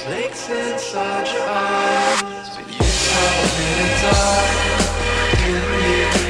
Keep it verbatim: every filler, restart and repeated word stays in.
Snakes inside your eyes, but you tell me to die. Give me